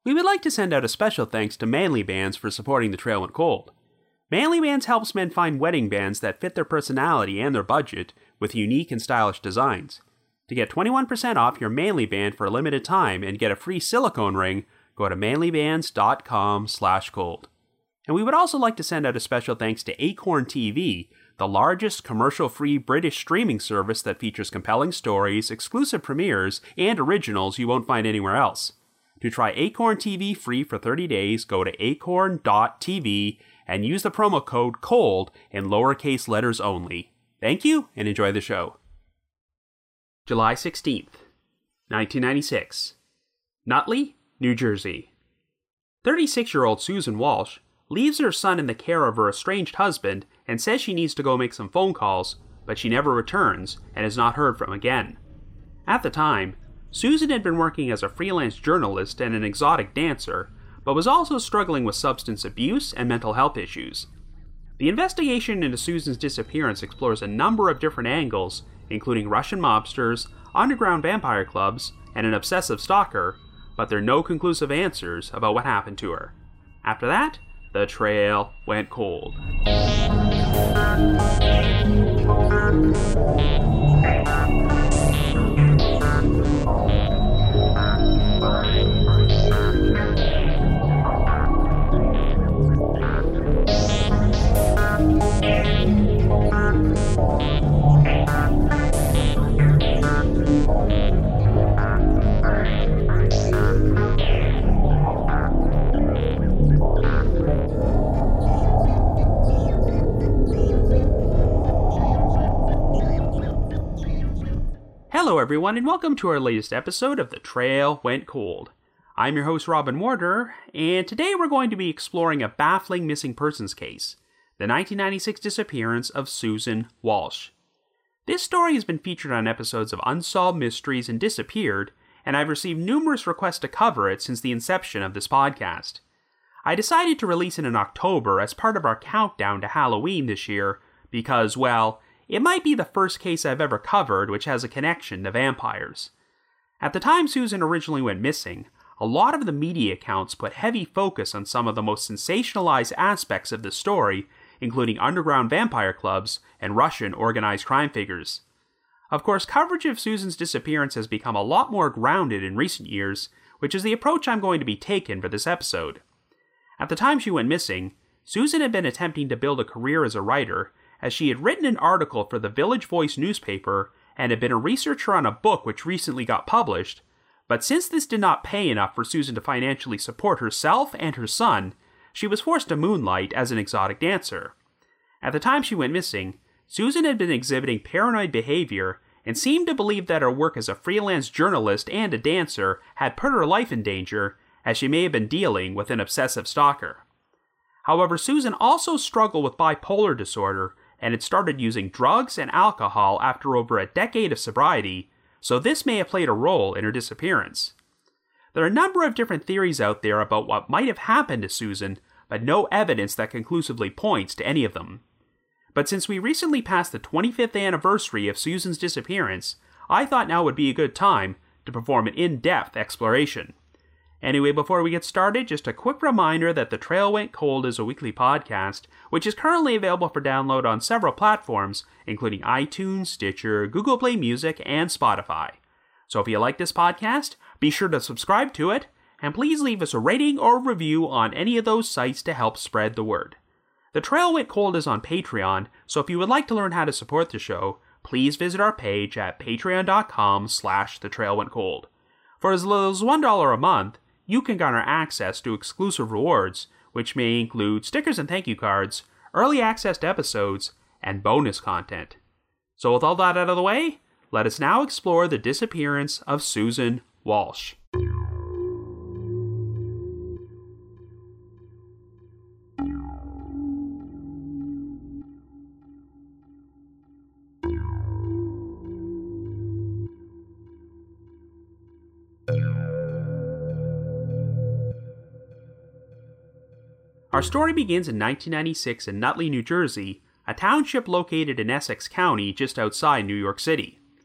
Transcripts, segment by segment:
We would like to send out a special thanks to Manly Bands for supporting The Trail Went Cold. Manly Bands helps men find wedding bands that fit their personality and their budget with unique and stylish designs. To get 21% off your Manly Band for a limited time and get a free silicone ring, go to manlybands.com/cold. And we would also like to send out a special thanks to Acorn TV, the largest commercial-free British streaming service that features compelling stories, exclusive premieres, and originals you won't find anywhere else. To try Acorn TV free for 30 days, go to acorn.tv and use the promo code COLD in lowercase letters only. Thank you, and enjoy the show. July 16th, 1996. Nutley, New Jersey. 36-year-old Susan Walsh leaves her son in the care of her estranged husband and says she needs to go make some phone calls, but she never returns and is not heard from again. At the time, Susan had been working as a freelance journalist and an exotic dancer, but was also struggling with substance abuse and mental health issues. The investigation into Susan's disappearance explores a number of different angles, including Russian mobsters, underground vampire clubs, and an obsessive stalker, but there are no conclusive answers about what happened to her. After that, the trail went cold. Hello everyone, and welcome to our latest episode of The Trail Went Cold. I'm your host Robin Warder, and today we're going to be exploring a baffling missing persons case, the 1996 disappearance of Susan Walsh. This story has been featured on episodes of Unsolved Mysteries and Disappeared, and I've received numerous requests to cover it since the inception of this podcast. I decided to release it in October as part of our countdown to Halloween this year because, well, it might be the first case I've ever covered which has a connection to vampires. At the time Susan originally went missing, a lot of the media accounts put heavy focus on some of the most sensationalized aspects of the story, including underground vampire clubs and Russian organized crime figures. Of course, coverage of Susan's disappearance has become a lot more grounded in recent years, which is the approach I'm going to be taking for this episode. At the time she went missing, Susan had been attempting to build a career as a writer, as she had written an article for the Village Voice newspaper and had been a researcher on a book which recently got published, but since this did not pay enough for Susan to financially support herself and her son, she was forced to moonlight as an exotic dancer. At the time she went missing, Susan had been exhibiting paranoid behavior and seemed to believe that her work as a freelance journalist and a dancer had put her life in danger, as she may have been dealing with an obsessive stalker. However, Susan also struggled with bipolar disorder and had started using drugs and alcohol after over a decade of sobriety, so this may have played a role in her disappearance. There are a number of different theories out there about what might have happened to Susan, but no evidence that conclusively points to any of them. But since we recently passed the 25th anniversary of Susan's disappearance, I thought now would be a good time to perform an in-depth exploration. Anyway, before we get started, just a quick reminder that The Trail Went Cold is a weekly podcast, which is currently available for download on several platforms, including iTunes, Stitcher, Google Play Music, and Spotify. So if you like this podcast, be sure to subscribe to it, and please leave us a rating or review on any of those sites to help spread the word. The Trail Went Cold is on Patreon, so if you would like to learn how to support the show, please visit our page at patreon.com/thetrailwentcold. For as little as $1 a month, you can garner access to exclusive rewards, which may include stickers and thank you cards, early access to episodes, and bonus content. So with all that out of the way, let us now explore the disappearance of Susan Walsh. Our story begins in 1996 in Nutley, New Jersey, a township located in Essex County just outside New York City.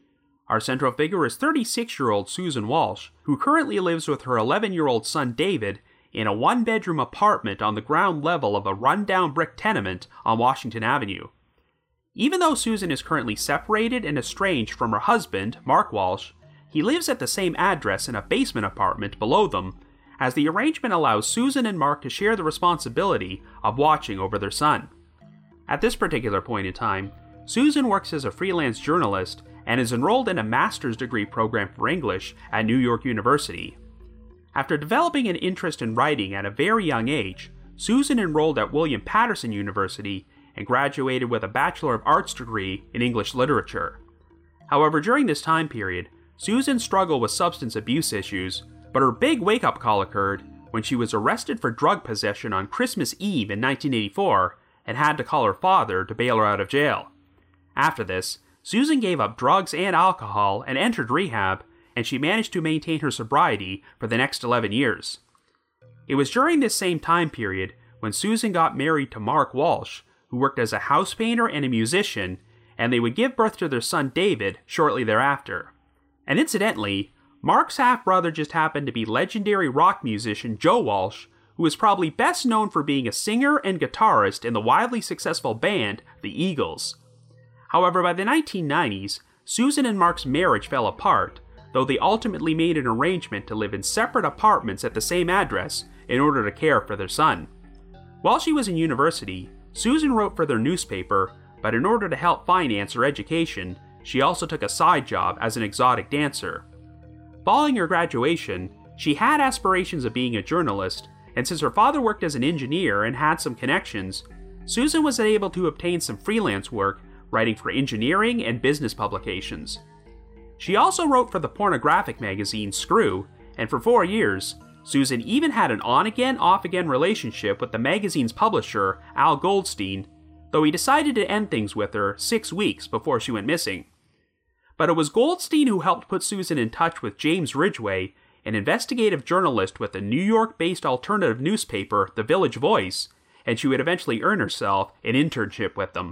Our central figure is 36-year-old Susan Walsh, who currently lives with her 11-year-old son David in a one-bedroom apartment on the ground level of a run-down brick tenement on Washington Avenue. Even though Susan is currently separated and estranged from her husband, Mark Walsh, he lives at the same address in a basement apartment below them, as the arrangement allows Susan and Mark to share the responsibility of watching over their son. At this particular point in time, Susan works as a freelance journalist and is enrolled in a master's degree program for English at New York University. After developing an interest in writing at a very young age, Susan enrolled at William Patterson University and graduated with a Bachelor of Arts degree in English literature. However, during this time period, Susan struggled with substance abuse issues, but her big wake-up call occurred when she was arrested for drug possession on Christmas Eve in 1984 and had to call her father to bail her out of jail. After this, Susan gave up drugs and alcohol and entered rehab, and she managed to maintain her sobriety for the next 11 years. It was during this same time period when Susan got married to Mark Walsh, who worked as a house painter and a musician, and they would give birth to their son David shortly thereafter. And incidentally, Mark's half-brother just happened to be legendary rock musician Joe Walsh, who is probably best known for being a singer and guitarist in the wildly successful band The Eagles. However, by the 1990s, Susan and Mark's marriage fell apart, though they ultimately made an arrangement to live in separate apartments at the same address in order to care for their son. While she was in university, Susan wrote for their newspaper, but in order to help finance her education, she also took a side job as an exotic dancer. Following her graduation, she had aspirations of being a journalist, and since her father worked as an engineer and had some connections, Susan was able to obtain some freelance work writing for engineering and business publications. She also wrote for the pornographic magazine Screw, and for 4 years, Susan even had an on-again, off-again relationship with the magazine's publisher, Al Goldstein, though he decided to end things with her 6 weeks before she went missing. But it was Goldstein who helped put Susan in touch with James Ridgway, an investigative journalist with the New York-based alternative newspaper, The Village Voice, and she would eventually earn herself an internship with them.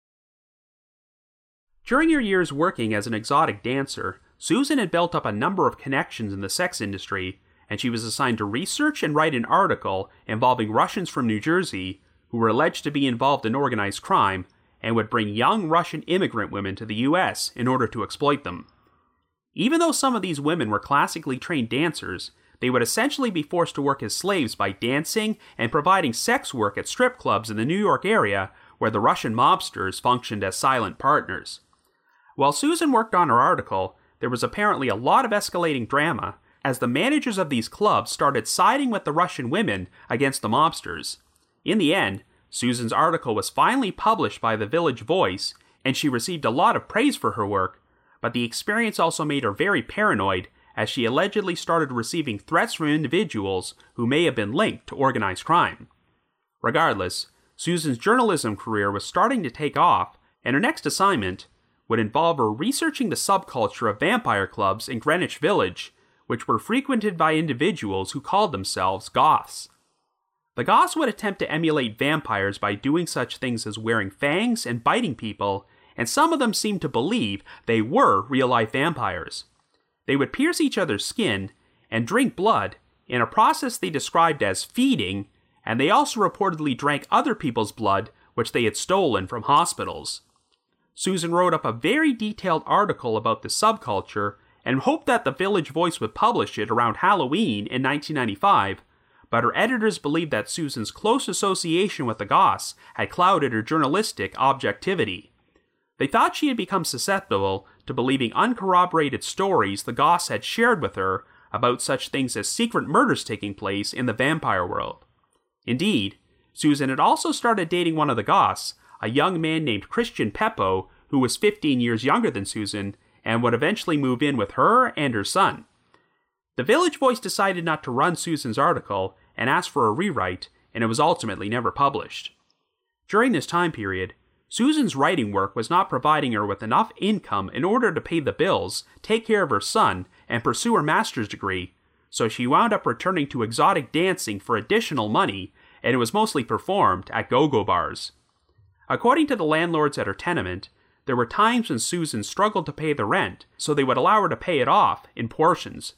During her years working as an exotic dancer, Susan had built up a number of connections in the sex industry, and she was assigned to research and write an article involving Russians from New Jersey who were alleged to be involved in organized crime and would bring young Russian immigrant women to the US in order to exploit them. Even though some of these women were classically trained dancers, they would essentially be forced to work as slaves by dancing and providing sex work at strip clubs in the New York area where the Russian mobsters functioned as silent partners. While Susan worked on her article, there was apparently a lot of escalating drama, as the managers of these clubs started siding with the Russian women against the mobsters. In the end, Susan's article was finally published by The Village Voice, and she received a lot of praise for her work, but the experience also made her very paranoid, as she allegedly started receiving threats from individuals who may have been linked to organized crime. Regardless, Susan's journalism career was starting to take off, and her next assignment would involve her researching the subculture of vampire clubs in Greenwich Village, which were frequented by individuals who called themselves goths. The goths would attempt to emulate vampires by doing such things as wearing fangs and biting people, and some of them seemed to believe they were real-life vampires. They would pierce each other's skin and drink blood in a process they described as feeding, and they also reportedly drank other people's blood which they had stolen from hospitals. Susan wrote up a very detailed article about the subculture and hoped that the Village Voice would publish it around Halloween in 1995, but her editors believed that Susan's close association with the goths had clouded her journalistic objectivity. They thought she had become susceptible to believing uncorroborated stories the goths had shared with her about such things as secret murders taking place in the vampire world. Indeed, Susan had also started dating one of the goths, a young man named Christian Peppo, who was 15 years younger than Susan, and would eventually move in with her and her son. The Village Voice decided not to run Susan's article and asked for a rewrite, and it was ultimately never published. During this time period, Susan's writing work was not providing her with enough income in order to pay the bills, take care of her son, and pursue her master's degree, so she wound up returning to exotic dancing for additional money, and it was mostly performed at go-go bars. According to the landlords at her tenement, there were times when Susan struggled to pay the rent, so they would allow her to pay it off in portions.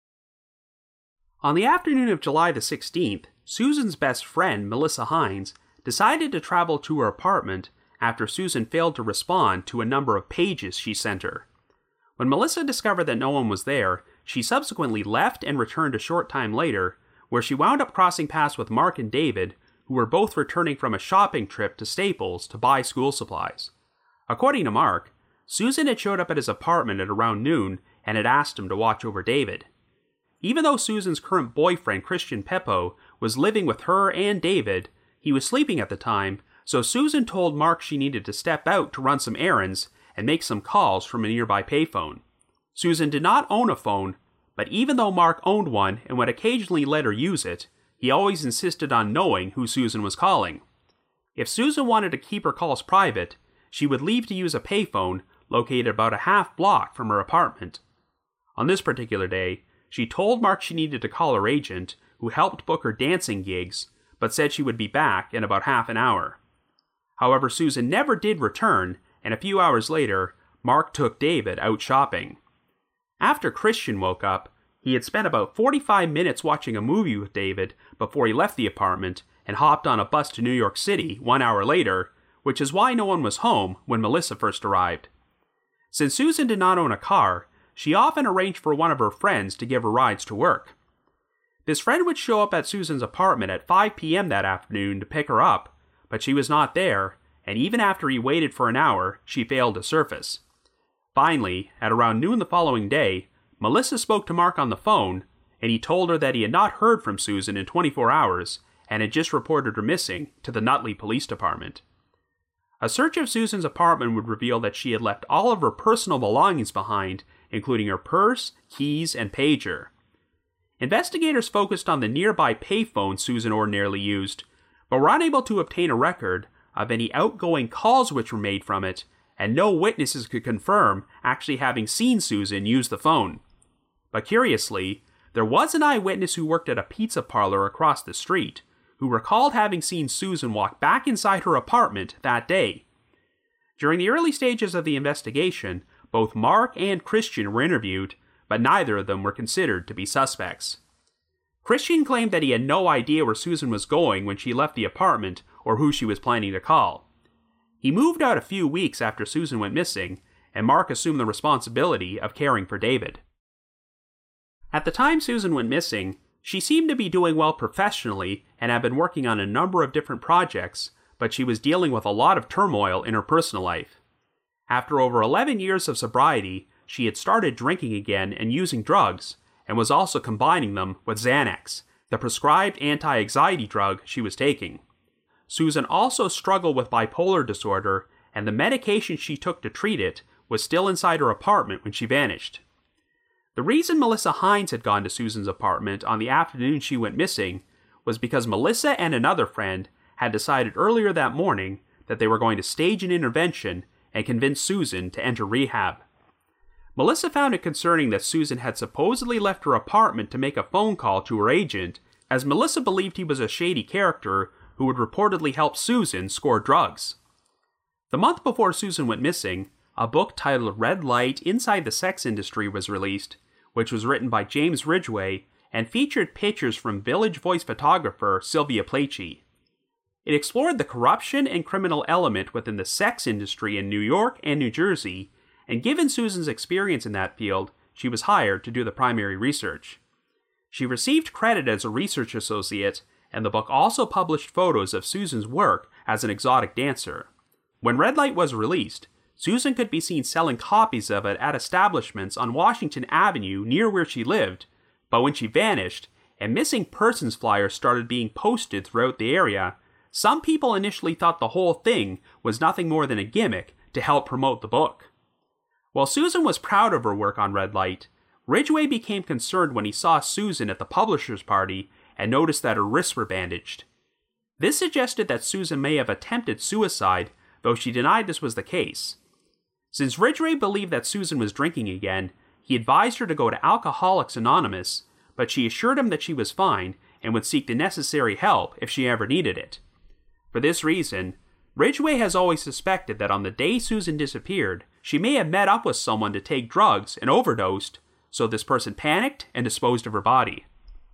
On the afternoon of July the 16th, Susan's best friend, Melissa Hines, decided to travel to her apartment after Susan failed to respond to a number of pages she sent her. When Melissa discovered that no one was there, she subsequently left and returned a short time later, where she wound up crossing paths with Mark and David, who were both returning from a shopping trip to Staples to buy school supplies. According to Mark, Susan had showed up at his apartment at around noon and had asked him to watch over David. Even though Susan's current boyfriend, Christian Peppo, was living with her and David, he was sleeping at the time, so Susan told Mark she needed to step out to run some errands and make some calls from a nearby payphone. Susan did not own a phone, but even though Mark owned one and would occasionally let her use it, he always insisted on knowing who Susan was calling. If Susan wanted to keep her calls private, she would leave to use a payphone located about a half block from her apartment. On this particular day, she told Mark she needed to call her agent, who helped book her dancing gigs, but said she would be back in about half an hour. However, Susan never did return, and a few hours later, Mark took David out shopping. After Christian woke up, he had spent about 45 minutes watching a movie with David before he left the apartment and hopped on a bus to New York City 1 hour later, which is why no one was home when Melissa first arrived. Since Susan did not own a car, she often arranged for one of her friends to give her rides to work. This friend would show up at Susan's apartment at 5 p.m. that afternoon to pick her up, but she was not there, and even after he waited for an hour, she failed to surface. Finally, at around noon the following day, Melissa spoke to Mark on the phone, and he told her that he had not heard from Susan in 24 hours and had just reported her missing to the Nutley Police Department. A search of Susan's apartment would reveal that she had left all of her personal belongings behind, including her purse, keys, and pager. Investigators focused on the nearby payphone Susan ordinarily used, but were unable to obtain a record of any outgoing calls which were made from it, and no witnesses could confirm actually having seen Susan use the phone. But curiously, there was an eyewitness who worked at a pizza parlor across the street, who recalled having seen Susan walk back inside her apartment that day. During the early stages of the investigation, both Mark and Christian were interviewed, but neither of them were considered to be suspects. Christian claimed that he had no idea where Susan was going when she left the apartment or who she was planning to call. He moved out a few weeks after Susan went missing, and Mark assumed the responsibility of caring for David. At the time Susan went missing, she seemed to be doing well professionally and had been working on a number of different projects, but she was dealing with a lot of turmoil in her personal life. After over 11 years of sobriety, she had started drinking again and using drugs, and was also combining them with Xanax, the prescribed anti-anxiety drug she was taking. Susan also struggled with bipolar disorder, and the medication she took to treat it was still inside her apartment when she vanished. The reason Melissa Hines had gone to Susan's apartment on the afternoon she went missing was because Melissa and another friend had decided earlier that morning that they were going to stage an intervention and convince Susan to enter rehab. Melissa found it concerning that Susan had supposedly left her apartment to make a phone call to her agent, as Melissa believed he was a shady character who would reportedly help Susan score drugs. The month before Susan went missing, a book titled Red Light: Inside the Sex Industry was released, which was written by James Ridgway and featured pictures from Village Voice photographer Sylvia Plaitchie. It explored the corruption and criminal element within the sex industry in New York and New Jersey, and given Susan's experience in that field, she was hired to do the primary research. She received credit as a research associate, and the book also published photos of Susan's work as an exotic dancer. When Red Light was released, Susan could be seen selling copies of it at establishments on Washington Avenue near where she lived, but when she vanished, and missing persons flyers started being posted throughout the area, some people initially thought the whole thing was nothing more than a gimmick to help promote the book. While Susan was proud of her work on Red Light, Ridgway became concerned when he saw Susan at the publisher's party and noticed that her wrists were bandaged. This suggested that Susan may have attempted suicide, though she denied this was the case. Since Ridgway believed that Susan was drinking again, he advised her to go to Alcoholics Anonymous, but she assured him that she was fine and would seek the necessary help if she ever needed it. For this reason, Ridgway has always suspected that on the day Susan disappeared, she may have met up with someone to take drugs and overdosed, so this person panicked and disposed of her body.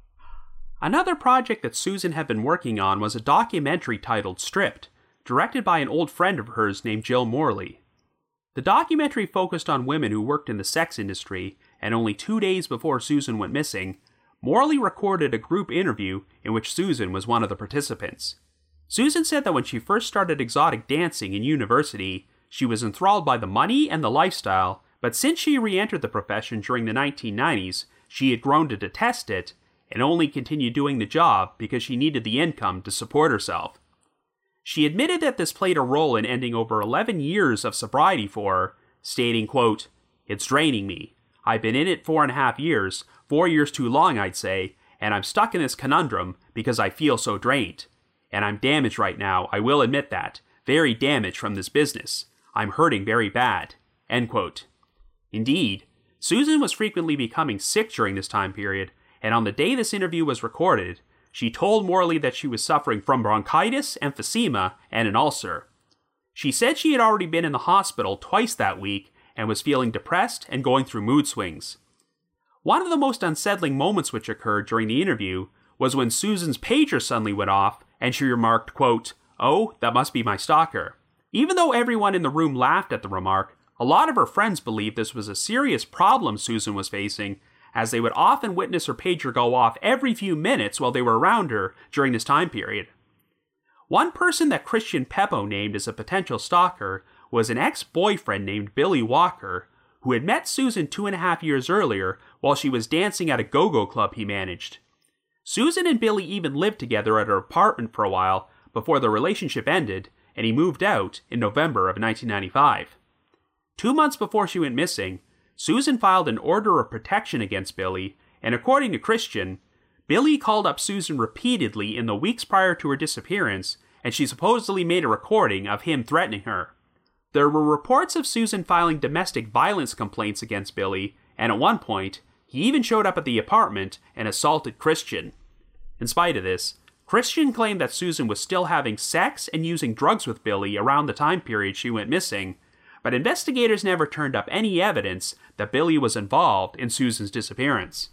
Another project that Susan had been working on was a documentary titled Stripped, directed by an old friend of hers named Jill Morley. The documentary focused on women who worked in the sex industry, and only 2 days before Susan went missing, Morley recorded a group interview in which Susan was one of the participants. Susan said that when she first started exotic dancing in university, she was enthralled by the money and the lifestyle, but since she re-entered the profession during the 1990s, she had grown to detest it, and only continued doing the job because she needed the income to support herself. She admitted that this played a role in ending over 11 years of sobriety for her, stating, quote, "It's draining me. I've been in it 4.5 years, 4 years too long, I'd say, and I'm stuck in this conundrum because I feel so drained. And I'm damaged right now, I will admit that. Very damaged from this business. I'm hurting very bad." End quote. Indeed, Susan was frequently becoming sick during this time period, and on the day this interview was recorded, she told Morley that she was suffering from bronchitis, emphysema, and an ulcer. She said she had already been in the hospital twice that week and was feeling depressed and going through mood swings. One of the most unsettling moments which occurred during the interview was when Susan's pager suddenly went off and she remarked, quote, "Oh, that must be my stalker." Even though everyone in the room laughed at the remark, a lot of her friends believed this was a serious problem Susan was facing, as they would often witness her pager go off every few minutes while they were around her during this time period. One person that Christian Peppo named as a potential stalker was an ex-boyfriend named Billy Walker, who had met Susan 2.5 years earlier while she was dancing at a go-go club he managed. Susan and Billy even lived together at her apartment for a while before the relationship ended, and he moved out in November of 1995. 2 months before she went missing, Susan filed an order of protection against Billy, and according to Christian, Billy called up Susan repeatedly in the weeks prior to her disappearance, and she supposedly made a recording of him threatening her. There were reports of Susan filing domestic violence complaints against Billy, and at one point, he even showed up at the apartment and assaulted Christian. In spite of this, Christian claimed that Susan was still having sex and using drugs with Billy around the time period she went missing, but investigators never turned up any evidence that Billy was involved in Susan's disappearance.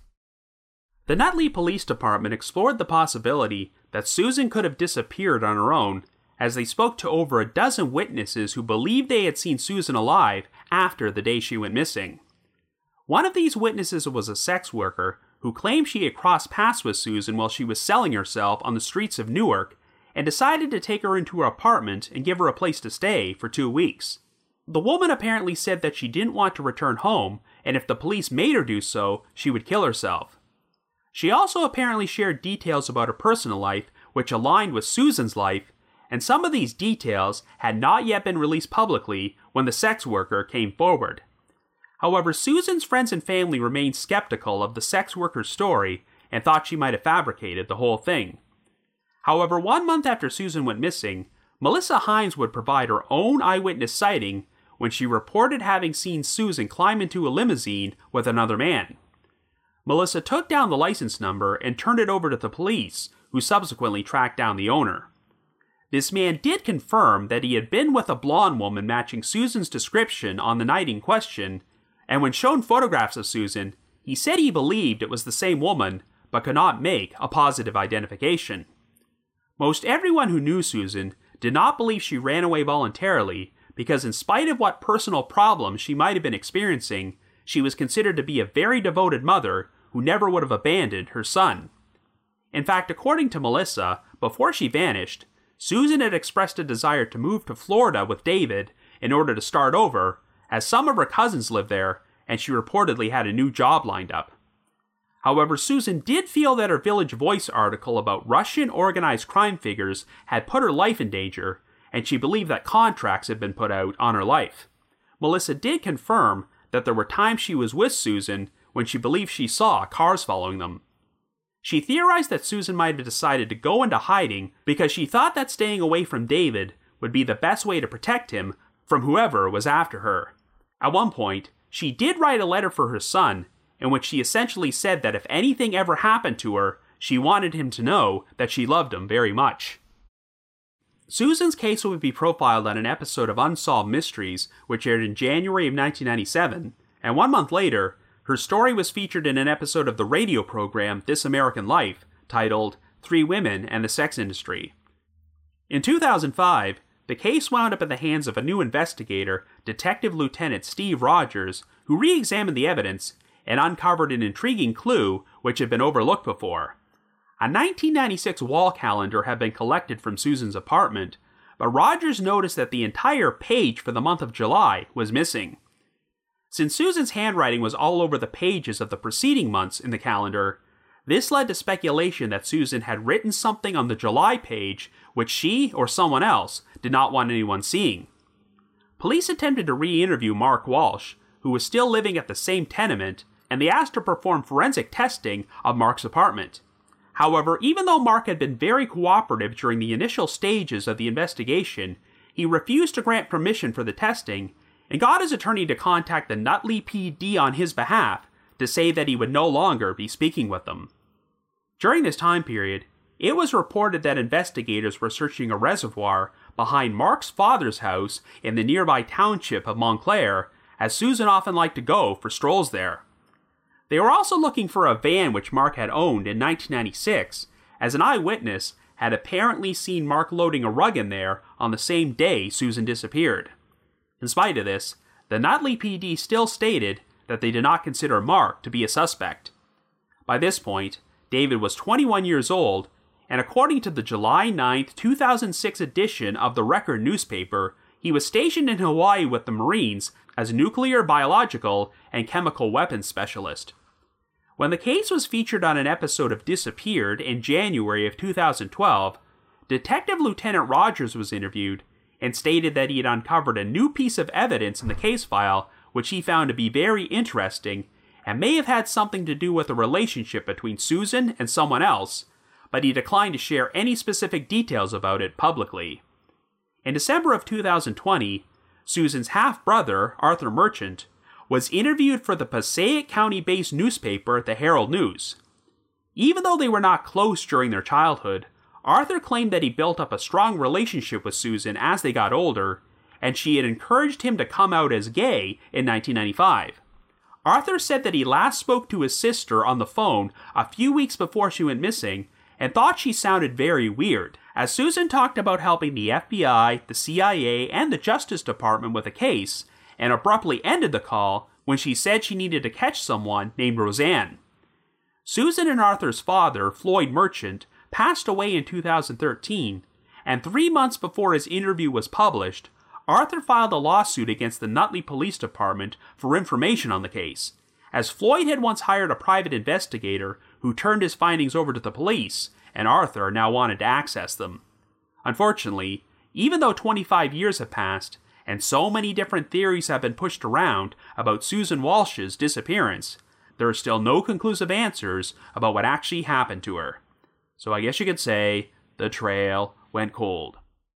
The Nutley Police Department explored the possibility that Susan could have disappeared on her own, as they spoke to over a dozen witnesses who believed they had seen Susan alive after the day she went missing. One of these witnesses was a sex worker who claimed she had crossed paths with Susan while she was selling herself on the streets of Newark and decided to take her into her apartment and give her a place to stay for 2 weeks. The woman apparently said that she didn't want to return home, and if the police made her do so, she would kill herself. She also apparently shared details about her personal life which aligned with Susan's life, and some of these details had not yet been released publicly when the sex worker came forward. However, Susan's friends and family remained skeptical of the sex worker's story and thought she might have fabricated the whole thing. However, 1 month after Susan went missing, Melissa Hines would provide her own eyewitness sighting when she reported having seen Susan climb into a limousine with another man. Melissa took down the license number and turned it over to the police, who subsequently tracked down the owner. This man did confirm that he had been with a blonde woman matching Susan's description on the night in question, and when shown photographs of Susan, he said he believed it was the same woman, but could not make a positive identification. Most everyone who knew Susan did not believe she ran away voluntarily, because in spite of what personal problems she might have been experiencing, she was considered to be a very devoted mother who never would have abandoned her son. In fact, according to Melissa, before she vanished, Susan had expressed a desire to move to Florida with David in order to start over, as some of her cousins lived there, and she reportedly had a new job lined up. However, Susan did feel that her Village Voice article about Russian organized crime figures had put her life in danger, and she believed that contracts had been put out on her life. Melissa did confirm that there were times she was with Susan when she believed she saw cars following them. She theorized that Susan might have decided to go into hiding because she thought that staying away from David would be the best way to protect him from whoever was after her. At one point, she did write a letter for her son, in which she essentially said that if anything ever happened to her, she wanted him to know that she loved him very much. Susan's case would be profiled on an episode of Unsolved Mysteries, which aired in January of 1997, and 1 month later, her story was featured in an episode of the radio program This American Life, titled 3 Women and the Sex Industry. In 2005, the case wound up in the hands of a new investigator, Detective Lieutenant Steve Rogers, who re-examined the evidence and uncovered an intriguing clue which had been overlooked before. A 1996 wall calendar had been collected from Susan's apartment, but Rogers noticed that the entire page for the month of July was missing. Since Susan's handwriting was all over the pages of the preceding months in the calendar, this led to speculation that Susan had written something on the July page which she or someone else did not want anyone seeing. Police attempted to re-interview Mark Walsh, who was still living at the same tenement, and they asked to perform forensic testing of Mark's apartment. However, even though Mark had been very cooperative during the initial stages of the investigation, he refused to grant permission for the testing, and got his attorney to contact the Nutley PD on his behalf to say that he would no longer be speaking with them. During this time period, it was reported that investigators were searching a reservoir behind Mark's father's house in the nearby township of Montclair, as Susan often liked to go for strolls there. They were also looking for a van which Mark had owned in 1996, as an eyewitness had apparently seen Mark loading a rug in there on the same day Susan disappeared. In spite of this, the Nutley PD still stated that they did not consider Mark to be a suspect. By this point, David was 21 years old, and according to the July 9, 2006 edition of the Record newspaper, he was stationed in Hawaii with the Marines as a nuclear, biological, and chemical weapons specialist. When the case was featured on an episode of Disappeared in January of 2012, Detective Lieutenant Rogers was interviewed and stated that he had uncovered a new piece of evidence in the case file which he found to be very interesting and may have had something to do with a relationship between Susan and someone else, but he declined to share any specific details about it publicly. In December of 2020, Susan's half-brother, Arthur Merchant, was interviewed for the Passaic County-based newspaper, the Herald News. Even though they were not close during their childhood, Arthur claimed that he built up a strong relationship with Susan as they got older, and she had encouraged him to come out as gay in 1995. Arthur said that he last spoke to his sister on the phone a few weeks before she went missing, and thought she sounded very weird, as Susan talked about helping the FBI, the CIA, and the Justice Department with a case, and abruptly ended the call when she said she needed to catch someone named Roseanne. Susan and Arthur's father, Floyd Merchant, passed away in 2013, and 3 months before his interview was published, Arthur filed a lawsuit against the Nutley Police Department for information on the case, as Floyd had once hired a private investigator who turned his findings over to the police, and Arthur now wanted to access them. Unfortunately, even though 25 years have passed, and so many different theories have been pushed around about Susan Walsh's disappearance, there are still no conclusive answers about what actually happened to her. So I guess you could say, the trail went cold.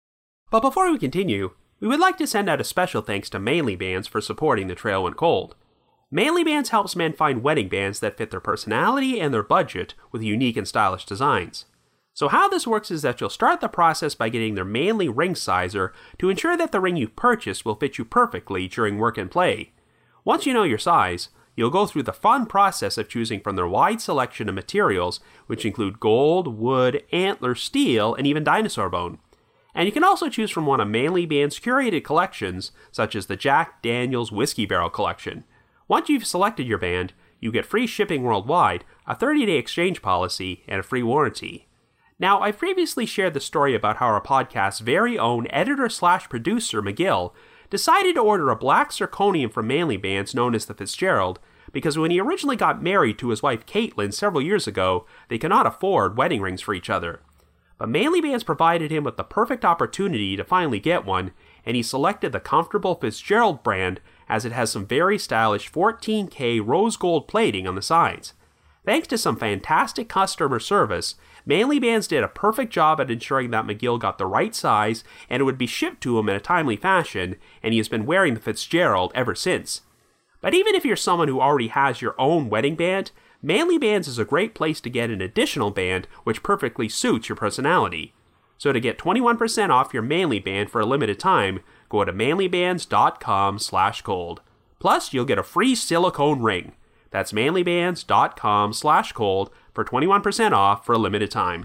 But before we continue, we would like to send out a special thanks to Manly Bands for supporting The Trail Went Cold. Manly Bands helps men find wedding bands that fit their personality and their budget with unique and stylish designs. So how this works is that you'll start the process by getting their Manly ring sizer to ensure that the ring you've purchased will fit you perfectly during work and play. Once you know your size, you'll go through the fun process of choosing from their wide selection of materials, which include gold, wood, antler, steel, and even dinosaur bone. And you can also choose from one of Manly Band's curated collections, such as the Jack Daniels Whiskey Barrel Collection. Once you've selected your band, you get free shipping worldwide, a 30-day exchange policy, and a free warranty. Now, I've previously shared the story about how our podcast's very own editor/producer, McGill, decided to order a black zirconium from Manly Bands known as the Fitzgerald, because when he originally got married to his wife Caitlin several years ago, they could not afford wedding rings for each other. But Manly Bands provided him with the perfect opportunity to finally get one, and he selected the comfortable Fitzgerald brand as it has some very stylish 14K rose gold plating on the sides. Thanks to some fantastic customer service, Manly Bands did a perfect job at ensuring that McGill got the right size and it would be shipped to him in a timely fashion, and he has been wearing the Fitzgerald ever since. But even if you're someone who already has your own wedding band, Manly Bands is a great place to get an additional band which perfectly suits your personality. So to get 21% off your Manly Band for a limited time, go to manlybands.com/cold. Plus, you'll get a free silicone ring. That's manlybands.com/cold for 21% off for a limited time.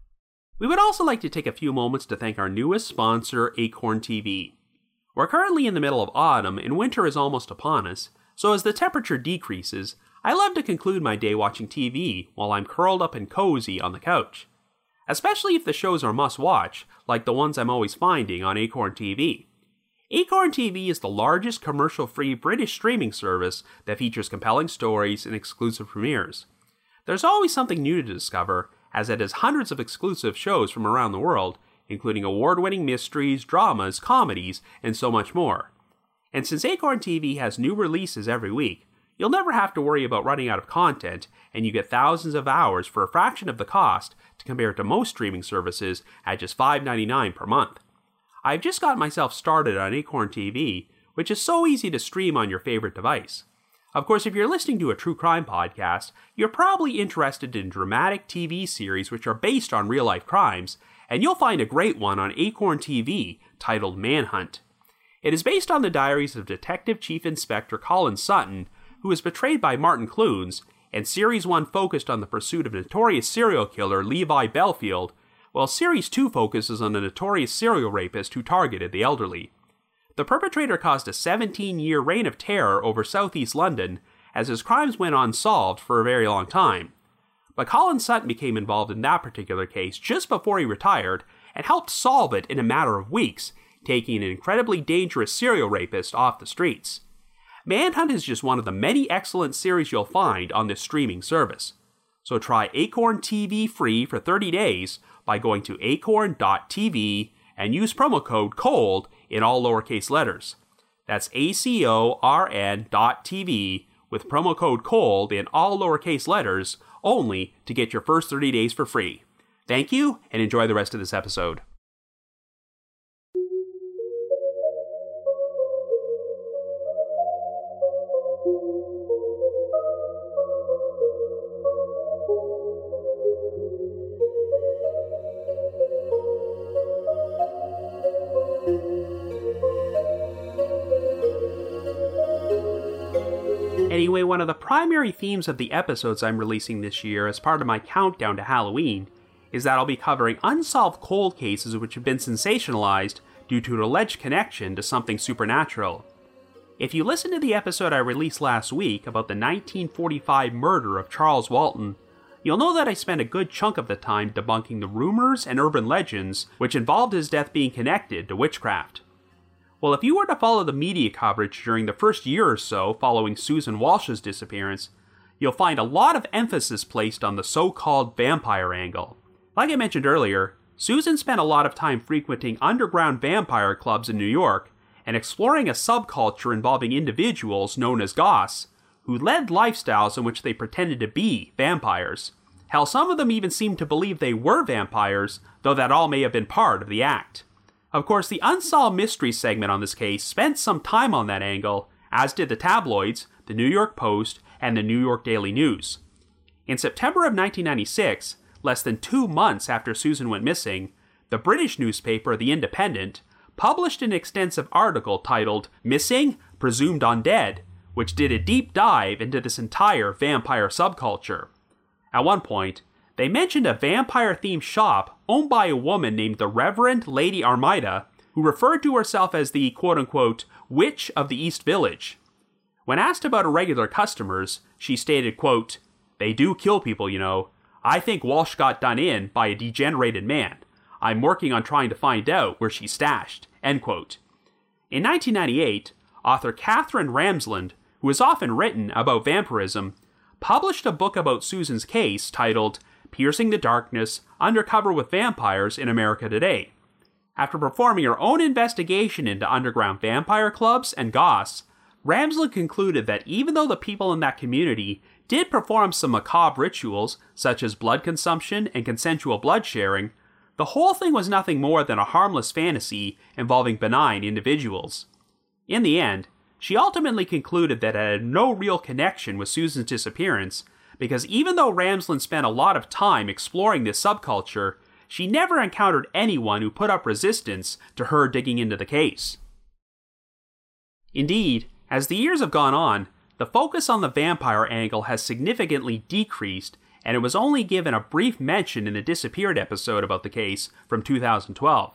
We would also like to take a few moments to thank our newest sponsor, Acorn TV. We're currently in the middle of autumn and winter is almost upon us, so as the temperature decreases, I love to conclude my day watching TV while I'm curled up and cozy on the couch. Especially if the shows are must-watch, like the ones I'm always finding on Acorn TV. Acorn TV is the largest commercial-free British streaming service that features compelling stories and exclusive premieres. There's always something new to discover, as it has hundreds of exclusive shows from around the world, including award-winning mysteries, dramas, comedies, and so much more. And since Acorn TV has new releases every week, you'll never have to worry about running out of content, and you get thousands of hours for a fraction of the cost to compare to most streaming services at just $5.99 per month. I've just got myself started on Acorn TV, which is so easy to stream on your favorite device. Of course, if you're listening to a true crime podcast, you're probably interested in dramatic TV series which are based on real-life crimes, and you'll find a great one on Acorn TV titled Manhunt. It is based on the diaries of Detective Chief Inspector Colin Sutton, who was betrayed by Martin Clunes, and Series 1 focused on the pursuit of notorious serial killer Levi Belfield, while Series 2 focuses on a notorious serial rapist who targeted the elderly. The perpetrator caused a 17-year reign of terror over southeast London, as his crimes went unsolved for a very long time. But Colin Sutton became involved in that particular case just before he retired, and helped solve it in a matter of weeks, taking an incredibly dangerous serial rapist off the streets. Manhunt is just one of the many excellent series you'll find on this streaming service. So try Acorn TV free for 30 days by going to acorn.tv and use promo code COLD in all lowercase letters. That's acorn.tv with promo code COLD in all lowercase letters only to get your first 30 days for free. Thank you, and enjoy the rest of this episode. Anyway, one of the primary themes of the episodes I'm releasing this year as part of my countdown to Halloween is that I'll be covering unsolved cold cases which have been sensationalized due to an alleged connection to something supernatural. If you listened to the episode I released last week about the 1945 murder of Charles Walton, you'll know that I spent a good chunk of the time debunking the rumors and urban legends which involved his death being connected to witchcraft. Well, if you were to follow the media coverage during the first year or so following Susan Walsh's disappearance, you'll find a lot of emphasis placed on the so-called vampire angle. Like I mentioned earlier, Susan spent a lot of time frequenting underground vampire clubs in New York and exploring a subculture involving individuals known as goths, who led lifestyles in which they pretended to be vampires. Hell, some of them even seemed to believe they were vampires, though that all may have been part of the act. Of course, the Unsolved Mysteries segment on this case spent some time on that angle, as did the tabloids, the New York Post, and the New York Daily News. In September of 1996, less than 2 months after Susan went missing, the British newspaper The Independent published an extensive article titled Missing, Presumed Undead, which did a deep dive into this entire vampire subculture. At one point, they mentioned a vampire-themed shop owned by a woman named the Reverend Lady Armida, who referred to herself as the quote-unquote Witch of the East Village. When asked about her regular customers, she stated, quote, "They do kill people, you know. I think Walsh got done in by a degenerated man. I'm working on trying to find out where she's stashed," end quote. In 1998, author Katherine Ramsland, who has often written about vampirism, published a book about Susan's case titled Piercing the Darkness, Undercover with Vampires in America Today. After performing her own investigation into underground vampire clubs and goths, Ramsland concluded that even though the people in that community did perform some macabre rituals, such as blood consumption and consensual blood sharing, the whole thing was nothing more than a harmless fantasy involving benign individuals. In the end, she ultimately concluded that it had no real connection with Susan's disappearance, because even though Ramsland spent a lot of time exploring this subculture, she never encountered anyone who put up resistance to her digging into the case. Indeed, as the years have gone on, the focus on the vampire angle has significantly decreased, and it was only given a brief mention in the Disappeared episode about the case from 2012.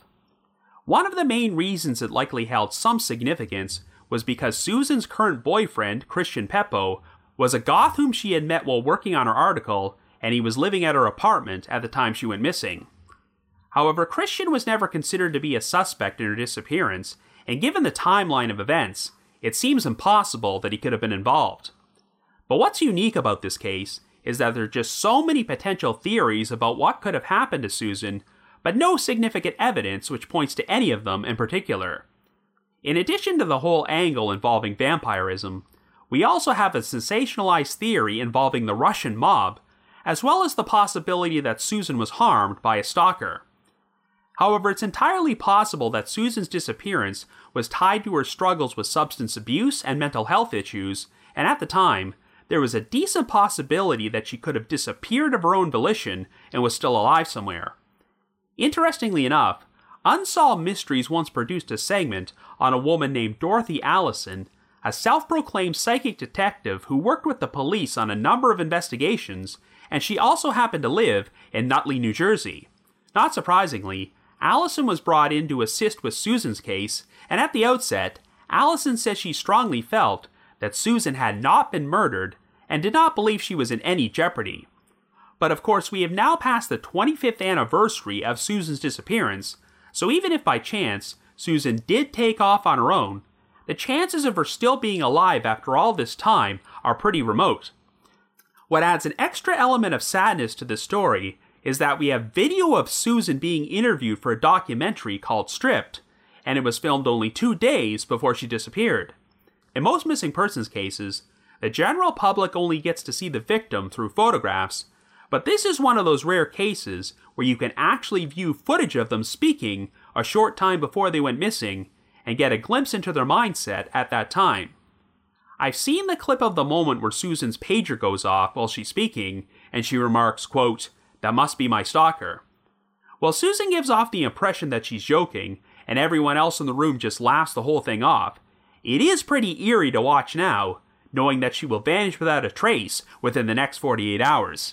One of the main reasons it likely held some significance was because Susan's current boyfriend, Christian Peppo, was a goth whom she had met while working on her article, and he was living at her apartment at the time she went missing. However, Christian was never considered to be a suspect in her disappearance, and given the timeline of events, it seems impossible that he could have been involved. But what's unique about this case is that there are just so many potential theories about what could have happened to Susan, but no significant evidence which points to any of them in particular. In addition to the whole angle involving vampirism, we also have a sensationalized theory involving the Russian mob, as well as the possibility that Susan was harmed by a stalker. However, it's entirely possible that Susan's disappearance was tied to her struggles with substance abuse and mental health issues, and at the time, there was a decent possibility that she could have disappeared of her own volition and was still alive somewhere. Interestingly enough, Unsolved Mysteries once produced a segment on a woman named Dorothy Allison, a self-proclaimed psychic detective who worked with the police on a number of investigations, and she also happened to live in Nutley, New Jersey. Not surprisingly, Allison was brought in to assist with Susan's case, and at the outset, Allison says she strongly felt that Susan had not been murdered and did not believe she was in any jeopardy. But of course, we have now passed the 25th anniversary of Susan's disappearance, so even if by chance Susan did take off on her own, the chances of her still being alive after all this time are pretty remote. What adds an extra element of sadness to this story is that we have video of Susan being interviewed for a documentary called Stripped, and it was filmed only 2 days before she disappeared. In most missing persons cases, the general public only gets to see the victim through photographs, but this is one of those rare cases where you can actually view footage of them speaking a short time before they went missing and get a glimpse into their mindset at that time. I've seen the clip of the moment where Susan's pager goes off while she's speaking, and she remarks, quote, "That must be my stalker." Well, Susan gives off the impression that she's joking, and everyone else in the room just laughs the whole thing off. It is pretty eerie to watch now, knowing that she will vanish without a trace within the next 48 hours.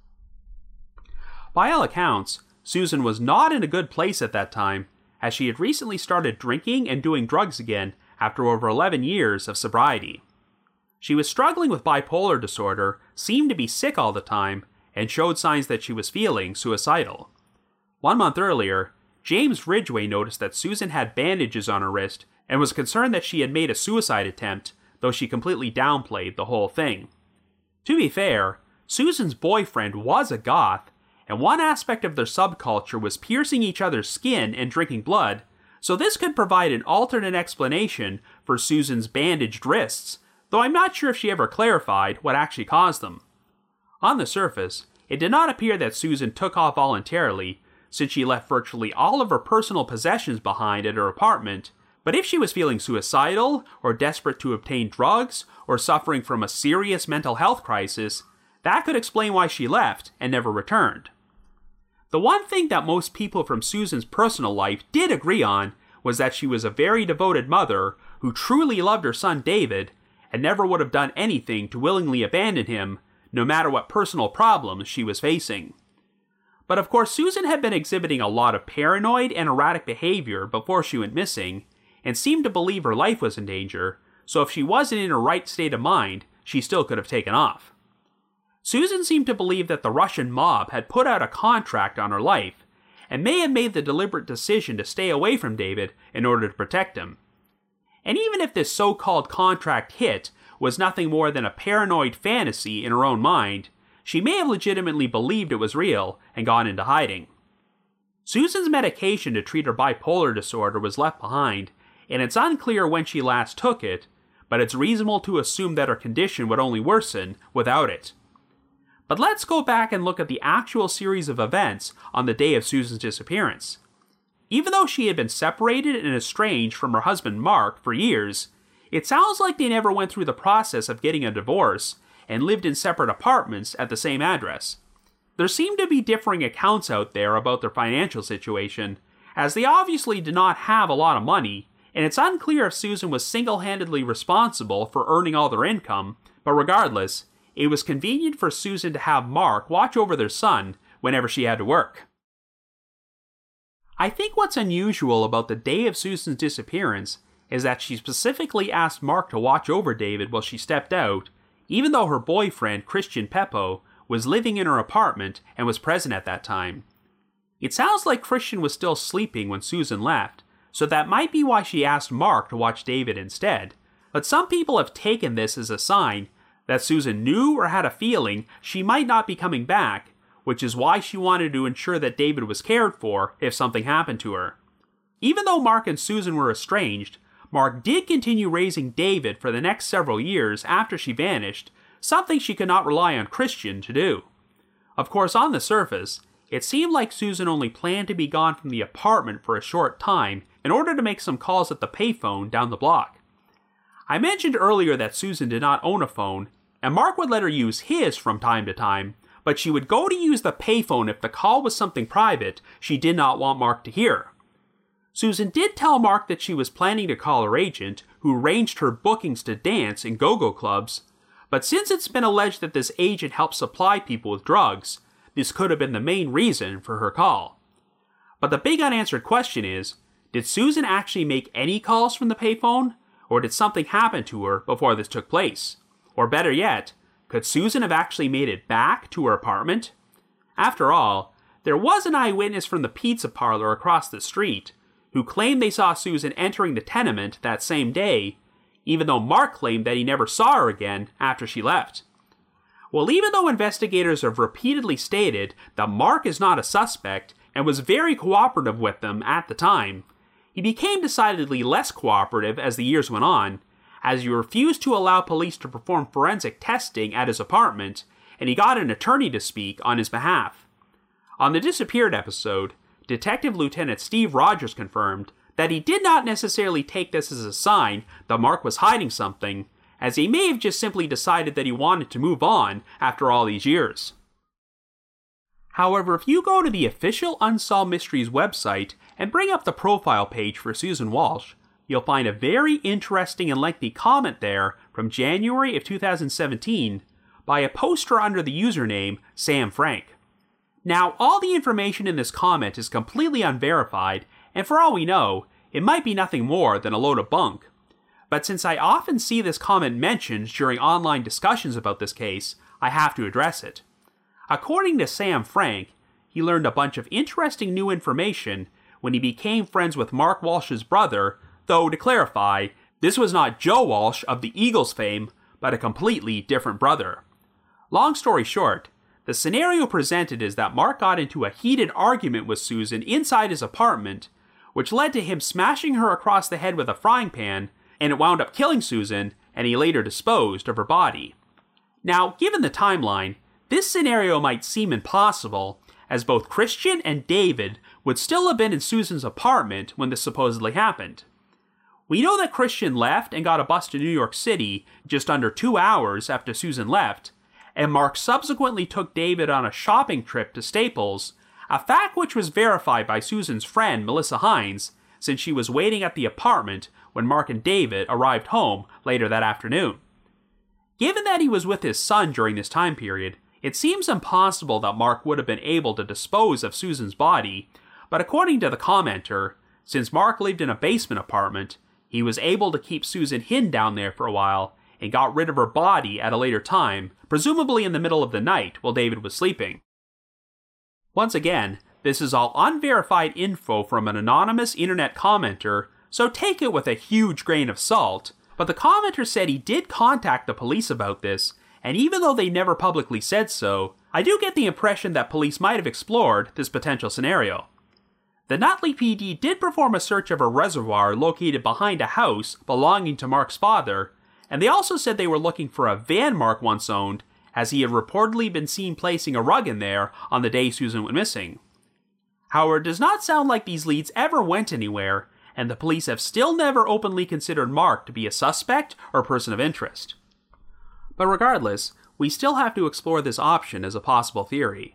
By all accounts, Susan was not in a good place at that time, as she had recently started drinking and doing drugs again after over 11 years of sobriety. She was struggling with bipolar disorder, seemed to be sick all the time, and showed signs that she was feeling suicidal. 1 month earlier, James Ridgway noticed that Susan had bandages on her wrist and was concerned that she had made a suicide attempt, though she completely downplayed the whole thing. To be fair, Susan's boyfriend was a goth, and one aspect of their subculture was piercing each other's skin and drinking blood, so this could provide an alternate explanation for Susan's bandaged wrists, though I'm not sure if she ever clarified what actually caused them. On the surface, it did not appear that Susan took off voluntarily, since she left virtually all of her personal possessions behind at her apartment, but if she was feeling suicidal, or desperate to obtain drugs, or suffering from a serious mental health crisis, that could explain why she left and never returned. The one thing that most people from Susan's personal life did agree on was that she was a very devoted mother who truly loved her son David and never would have done anything to willingly abandon him, no matter what personal problems she was facing. But of course, Susan had been exhibiting a lot of paranoid and erratic behavior before she went missing, and seemed to believe her life was in danger, so if she wasn't in her right state of mind, she still could have taken off. Susan seemed to believe that the Russian mob had put out a contract on her life, and may have made the deliberate decision to stay away from David in order to protect him. And even if this so-called contract hit was nothing more than a paranoid fantasy in her own mind, she may have legitimately believed it was real and gone into hiding. Susan's medication to treat her bipolar disorder was left behind, and it's unclear when she last took it, but it's reasonable to assume that her condition would only worsen without it. But let's go back and look at the actual series of events on the day of Susan's disappearance. Even though she had been separated and estranged from her husband Mark for years, it sounds like they never went through the process of getting a divorce and lived in separate apartments at the same address. There seem to be differing accounts out there about their financial situation, as they obviously did not have a lot of money, and it's unclear if Susan was single-handedly responsible for earning all their income, but regardless, it was convenient for Susan to have Mark watch over their son whenever she had to work. I think what's unusual about the day of Susan's disappearance is that she specifically asked Mark to watch over David while she stepped out, even though her boyfriend, Christian Peppo, was living in her apartment and was present at that time. It sounds like Christian was still sleeping when Susan left, so that might be why she asked Mark to watch David instead, but some people have taken this as a sign that Susan knew or had a feeling she might not be coming back, which is why she wanted to ensure that David was cared for if something happened to her. Even though Mark and Susan were estranged, Mark did continue raising David for the next several years after she vanished, something she could not rely on Christian to do. Of course, on the surface, it seemed like Susan only planned to be gone from the apartment for a short time in order to make some calls at the payphone down the block. I mentioned earlier that Susan did not own a phone, and Mark would let her use his from time to time, but she would go to use the payphone if the call was something private she did not want Mark to hear. Susan did tell Mark that she was planning to call her agent, who arranged her bookings to dance in go-go clubs, but since it's been alleged that this agent helped supply people with drugs, this could have been the main reason for her call. But the big unanswered question is, did Susan actually make any calls from the payphone, or did something happen to her before this took place? Or better yet, could Susan have actually made it back to her apartment? After all, there was an eyewitness from the pizza parlor across the street who claimed they saw Susan entering the tenement that same day, even though Mark claimed that he never saw her again after she left. Well, even though investigators have repeatedly stated that Mark is not a suspect and was very cooperative with them at the time, he became decidedly less cooperative as the years went on, as he refused to allow police to perform forensic testing at his apartment, and he got an attorney to speak on his behalf. On the Disappeared episode, Detective Lieutenant Steve Rogers confirmed that he did not necessarily take this as a sign that Mark was hiding something, as he may have just simply decided that he wanted to move on after all these years. However, if you go to the official Unsolved Mysteries website and bring up the profile page for Susan Walsh, you'll find a very interesting and lengthy comment there from January of 2017 by a poster under the username Sam Frank. Now, all the information in this comment is completely unverified, and for all we know, it might be nothing more than a load of bunk. But since I often see this comment mentioned during online discussions about this case, I have to address it. According to Sam Frank, he learned a bunch of interesting new information when he became friends with Mark Walsh's brother, though to clarify, this was not Joe Walsh of the Eagles fame, but a completely different brother. Long story short, the scenario presented is that Mark got into a heated argument with Susan inside his apartment, which led to him smashing her across the head with a frying pan, and it wound up killing Susan, and he later disposed of her body. Now, given the timeline, this scenario might seem impossible, as both Christian and David would still have been in Susan's apartment when this supposedly happened. We know that Christian left and got a bus to New York City just under 2 hours after Susan left, and Mark subsequently took David on a shopping trip to Staples, a fact which was verified by Susan's friend Melissa Hines, since she was waiting at the apartment when Mark and David arrived home later that afternoon. Given that he was with his son during this time period, it seems impossible that Mark would have been able to dispose of Susan's body, but according to the commenter, since Mark lived in a basement apartment, he was able to keep Susan hidden down there for a while and got rid of her body at a later time, presumably in the middle of the night while David was sleeping. Once again, this is all unverified info from an anonymous internet commenter, so take it with a huge grain of salt, but the commenter said he did contact the police about this, and even though they never publicly said so, I do get the impression that police might have explored this potential scenario. The Nutley PD did perform a search of a reservoir located behind a house belonging to Mark's father, and they also said they were looking for a van Mark once owned, as he had reportedly been seen placing a rug in there on the day Susan went missing. However, it does not sound like these leads ever went anywhere, and the police have still never openly considered Mark to be a suspect or person of interest. But regardless, we still have to explore this option as a possible theory.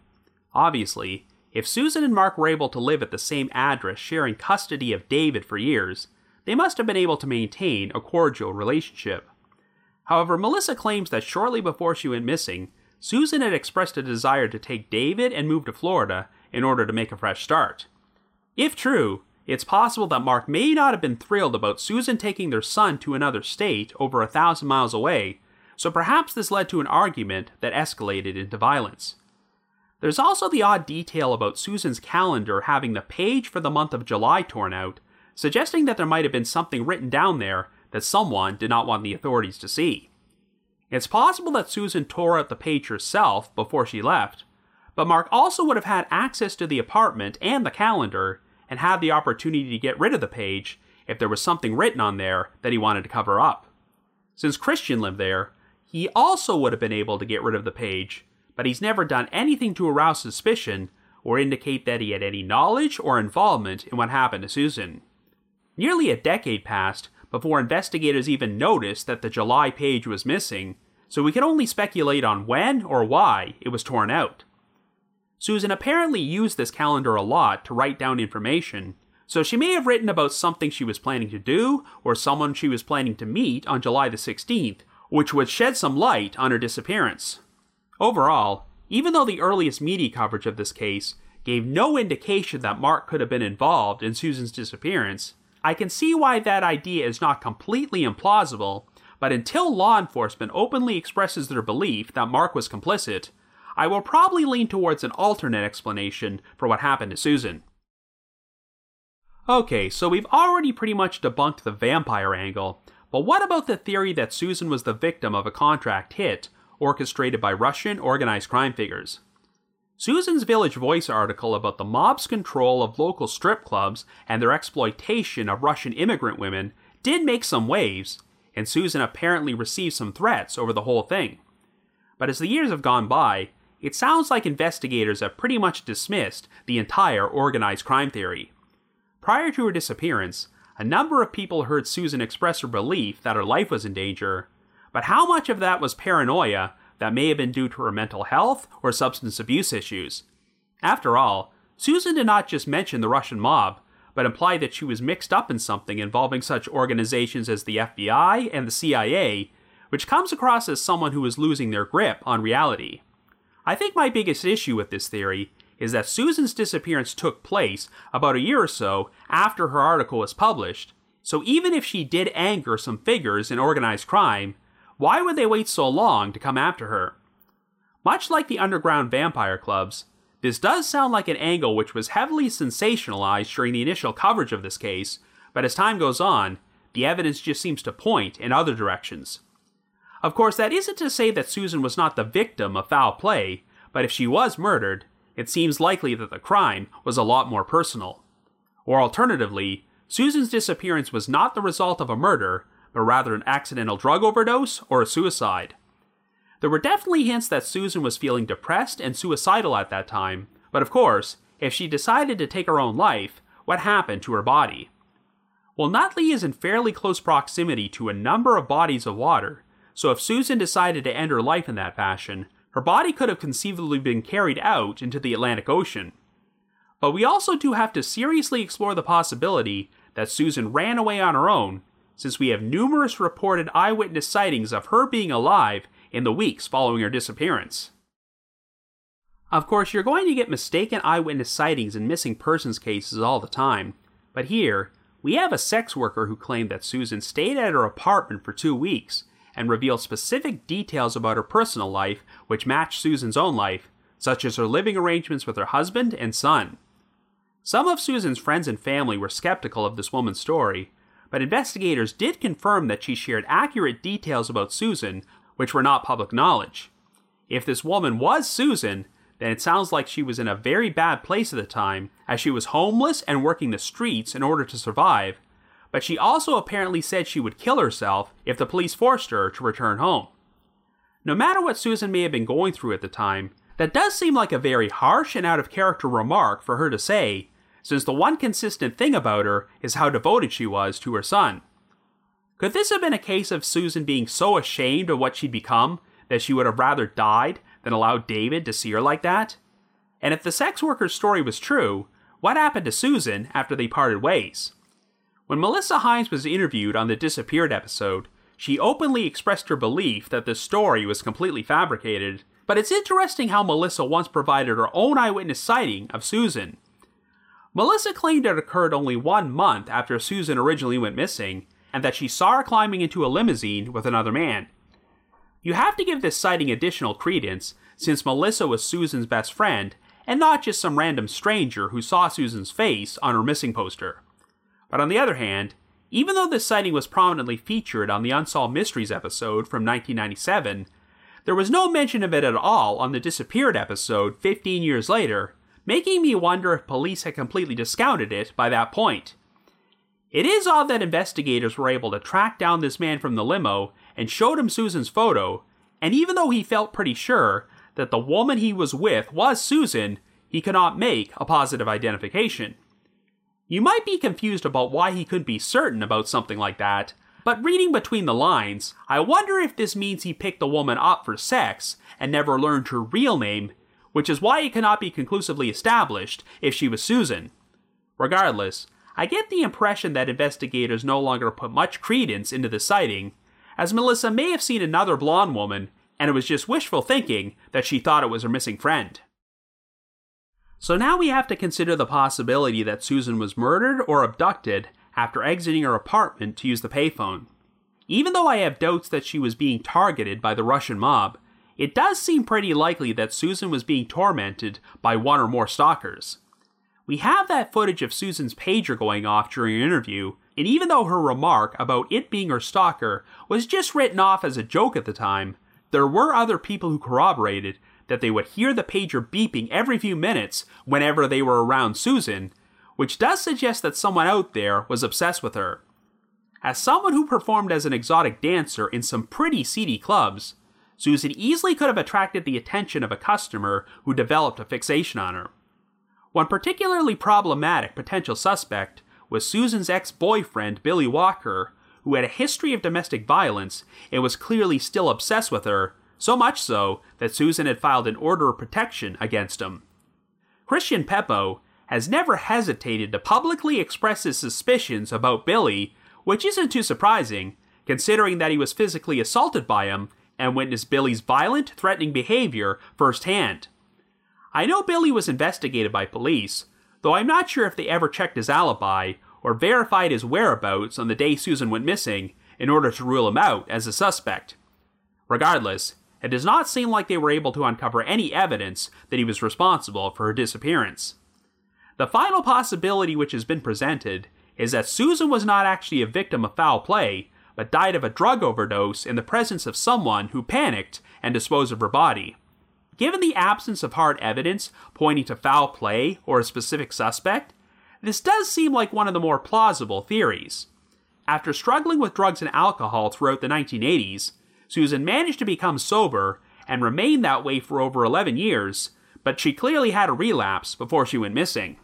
Obviously, if Susan and Mark were able to live at the same address sharing custody of David for years, they must have been able to maintain a cordial relationship. However, Melissa claims that shortly before she went missing, Susan had expressed a desire to take David and move to Florida in order to make a fresh start. If true, it's possible that Mark may not have been thrilled about Susan taking their son to another state over 1,000 miles away, so perhaps this led to an argument that escalated into violence. There's also the odd detail about Susan's calendar having the page for the month of July torn out, suggesting that there might have been something written down there that someone did not want the authorities to see. It's possible that Susan tore out the page herself before she left, but Mark also would have had access to the apartment and the calendar and had the opportunity to get rid of the page if there was something written on there that he wanted to cover up. Since Christian lived there, he also would have been able to get rid of the page, but he's never done anything to arouse suspicion or indicate that he had any knowledge or involvement in what happened to Susan. Nearly a decade passed before investigators even noticed that the July page was missing, so we can only speculate on when or why it was torn out. Susan apparently used this calendar a lot to write down information, so she may have written about something she was planning to do or someone she was planning to meet on July the 16th, which would shed some light on her disappearance. Overall, even though the earliest media coverage of this case gave no indication that Mark could have been involved in Susan's disappearance, I can see why that idea is not completely implausible, but until law enforcement openly expresses their belief that Mark was complicit, I will probably lean towards an alternate explanation for what happened to Susan. Okay, so we've already pretty much debunked the vampire angle, but what about the theory that Susan was the victim of a contract hit orchestrated by Russian organized crime figures? Susan's Village Voice article about the mob's control of local strip clubs and their exploitation of Russian immigrant women did make some waves, and Susan apparently received some threats over the whole thing. But as the years have gone by, it sounds like investigators have pretty much dismissed the entire organized crime theory. Prior to her disappearance, a number of people heard Susan express her belief that her life was in danger, but how much of that was paranoia that may have been due to her mental health or substance abuse issues? After all, Susan did not just mention the Russian mob, but implied that she was mixed up in something involving such organizations as the FBI and the CIA, which comes across as someone who is losing their grip on reality. I think my biggest issue with this theory is that Susan's disappearance took place about a year or so after her article was published, so even if she did anger some figures in organized crime, why would they wait so long to come after her? Much like the underground vampire clubs, this does sound like an angle which was heavily sensationalized during the initial coverage of this case, but as time goes on, the evidence just seems to point in other directions. Of course, that isn't to say that Susan was not the victim of foul play, but if she was murdered, it seems likely that the crime was a lot more personal. Or alternatively, Susan's disappearance was not the result of a murder, but rather an accidental drug overdose or a suicide. There were definitely hints that Susan was feeling depressed and suicidal at that time, but of course, if she decided to take her own life, what happened to her body? Well, Nutley is in fairly close proximity to a number of bodies of water, so if Susan decided to end her life in that fashion, her body could have conceivably been carried out into the Atlantic Ocean. But we also do have to seriously explore the possibility that Susan ran away on her own, since we have numerous reported eyewitness sightings of her being alive in the weeks following her disappearance. Of course, you're going to get mistaken eyewitness sightings in missing persons cases all the time, but here, we have a sex worker who claimed that Susan stayed at her apartment for 2 weeks, and revealed specific details about her personal life which matched Susan's own life, such as her living arrangements with her husband and son. Some of Susan's friends and family were skeptical of this woman's story, but investigators did confirm that she shared accurate details about Susan which were not public knowledge. If this woman was Susan, then it sounds like she was in a very bad place at the time, as she was homeless and working the streets in order to survive, but she also apparently said she would kill herself if the police forced her to return home. No matter what Susan may have been going through at the time, that does seem like a very harsh and out-of-character remark for her to say, since the one consistent thing about her is how devoted she was to her son. Could this have been a case of Susan being so ashamed of what she'd become that she would have rather died than allowed David to see her like that? And if the sex worker's story was true, what happened to Susan after they parted ways? When Melissa Hines was interviewed on the Disappeared episode, she openly expressed her belief that the story was completely fabricated, but it's interesting how Melissa once provided her own eyewitness sighting of Susan. Melissa claimed it occurred only 1 month after Susan originally went missing, and that she saw her climbing into a limousine with another man. You have to give this sighting additional credence, since Melissa was Susan's best friend, and not just some random stranger who saw Susan's face on her missing poster. But on the other hand, even though this sighting was prominently featured on the Unsolved Mysteries episode from 1997, there was no mention of it at all on the Disappeared episode 15 years later, making me wonder if police had completely discounted it by that point. It is odd that investigators were able to track down this man from the limo and showed him Susan's photo, and even though he felt pretty sure that the woman he was with was Susan, he could not make a positive identification. You might be confused about why he couldn't be certain about something like that, but reading between the lines, I wonder if this means he picked the woman up for sex and never learned her real name, which is why it cannot be conclusively established if she was Susan. Regardless, I get the impression that investigators no longer put much credence into the sighting, as Melissa may have seen another blonde woman, and it was just wishful thinking that she thought it was her missing friend. So now we have to consider the possibility that Susan was murdered or abducted after exiting her apartment to use the payphone. Even though I have doubts that she was being targeted by the Russian mob, it does seem pretty likely that Susan was being tormented by one or more stalkers. We have that footage of Susan's pager going off during an interview, and even though her remark about it being her stalker was just written off as a joke at the time, there were other people who corroborated that they would hear the pager beeping every few minutes whenever they were around Susan, which does suggest that someone out there was obsessed with her. As someone who performed as an exotic dancer in some pretty seedy clubs, Susan easily could have attracted the attention of a customer who developed a fixation on her. One particularly problematic potential suspect was Susan's ex-boyfriend, Billy Walker, who had a history of domestic violence and was clearly still obsessed with her, so much so that Susan had filed an order of protection against him. Christian Peppo has never hesitated to publicly express his suspicions about Billy, which isn't too surprising, considering that he was physically assaulted by him and witnessed Billy's violent, threatening behavior firsthand. I know Billy was investigated by police, though I'm not sure if they ever checked his alibi or verified his whereabouts on the day Susan went missing in order to rule him out as a suspect. Regardless, it does not seem like they were able to uncover any evidence that he was responsible for her disappearance. The final possibility which has been presented is that Susan was not actually a victim of foul play, but died of a drug overdose in the presence of someone who panicked and disposed of her body. Given the absence of hard evidence pointing to foul play or a specific suspect, this does seem like one of the more plausible theories. After struggling with drugs and alcohol throughout the 1980s, Susan managed to become sober and remained that way for over 11 years, but she clearly had a relapse before she went missing.